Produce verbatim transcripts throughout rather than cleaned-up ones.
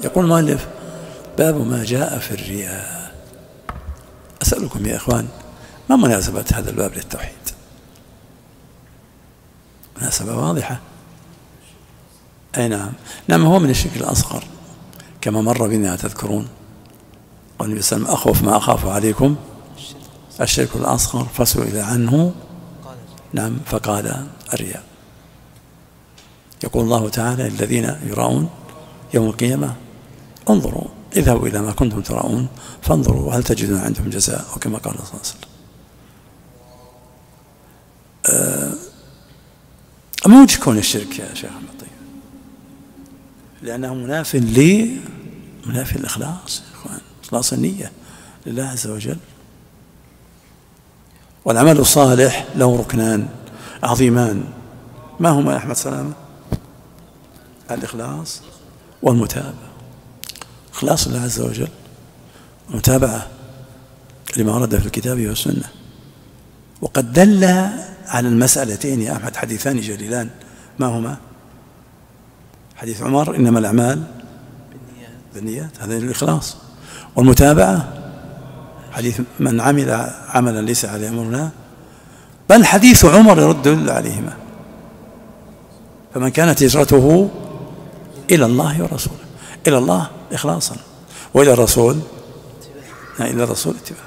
يقول المؤلف: باب ما جاء في الرياء. أسألكم يا إخوان، ما مناسبة هذا الباب للتوحيد؟ مناسبة واضحة. أي نعم، نعم، هو من الشرك الأصغر كما مر بنا تذكرون. قال النبي صلى الله عليه وسلم: أخوف ما أخاف عليكم الشرك الأصغر، فسئل عنه نعم فقال الرياء. يقول الله تعالى: الذين يراؤون يوم القيامة انظروا اذهبوا إلى ما كنتم تراؤون فانظروا هل تجدون عندهم جزاء، وكما قال صلى الله عليه وسلم. أه ما وجه كون الشرك يا شيخ أحمد؟ طيب، لأنه مناف لي مناف الإخلاص يا إخوان، إخلاص النية لله عز وجل. والعمل الصالح له ركنان عظيمان، ما هما يا أحمد سلامة؟ الإخلاص والمتابعة. إخلاص الله عز وجل، المتابعة لما ورد في الكتاب والسنة. وقد دل على المسألتين يا أحمد حديثان جليلان، ما هما؟ حديث عمر: إنما الأعمال بالنيات، هذا الإخلاص. والمتابعة حديث: من عمل عملا ليس عليه أمرنا. بل حديث عمر يرد عليهما: فمن كانت هجرته إلى الله ورسوله. إلى الله إخلاصا، وإلى الرسول إلى الرسول اتباعا.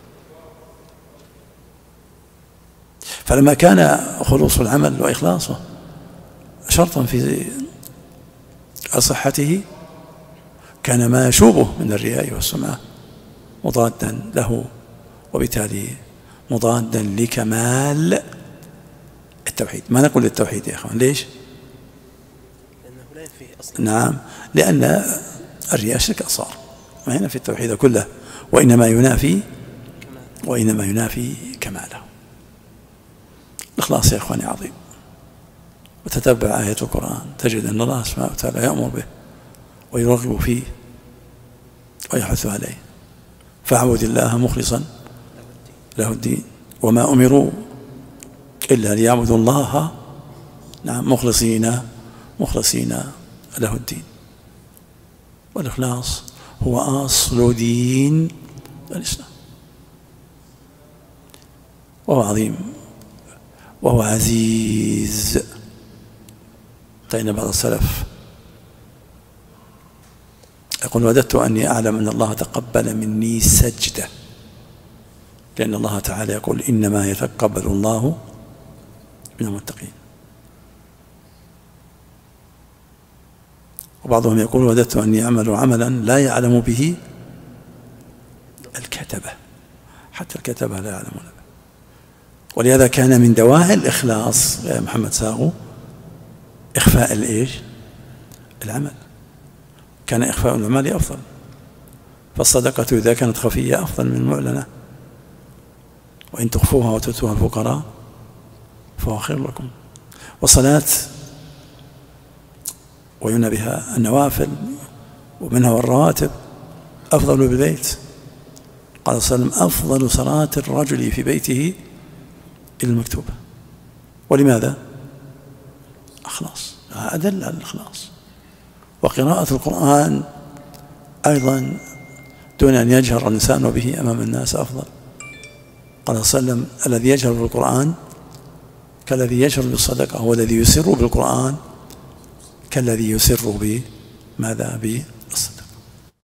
فلما كان خلوص العمل وإخلاصه شرطا في صحته، كان ما يشوبه من الرياء والسمعة مضادا له، وبالتالي مضادا لكمال التوحيد. ما نقول للتوحيد يا أخوان، ليش؟ لأنه لا ينفيه أصلا. نعم، لأن الرياء شرك أصغر، ما ينافي التوحيد كله، وإنما ينافي وإنما ينافي كماله. الإخلاص يا إخواني عظيم. وتتبع آية القرآن تجد أن الله سبحانه وتعالى يأمر به ويرغب فيه ويحث عليه. فاعبد الله مخلصا له الدين، وما أمروا إلا ليعبدوا الله نعم مخلصين مخلصين له الدين. والإخلاص هو أصل دين الإسلام، وهو عظيم وهو عزيز. فإن بعض السلف يقول: وددت أني أعلم أن الله تقبل مني سجدة، لأن الله تعالى يقول: إنما يتقبل الله من المتقين. وبعضهم يقول: وددت أني أعمل عملا لا يعلم به الكتبة، حتى الكتبة لا يعلمون به. ولهذا كان من دواعي الإخلاص يا محمد ساغو إخفاء الإيش؟ العمل. كان إخفاء الأعمال أفضل، فالصدقة إذا كانت خفية أفضل من المعلنة، وإن تخفوها وتؤتوها الفقراء فهو خير لكم. والصلاة وينى بها النوافل ومنها والرواتب أفضل بالبيت. قال صلى الله عليه وسلم: أفضل صلاة الرجل في بيته إلى المكتوبة. ولماذا؟ أخلاص، أدل على الإخلاص. وقراءة القرآن أيضا دون أن يجهر الإنسان به أمام الناس أفضل. قال صلى الله عليه وسلم: الذي يجهر بالقرآن كالذي يجهر بالصدقة، والذي يسر بالقرآن كالذي يسر بماذا؟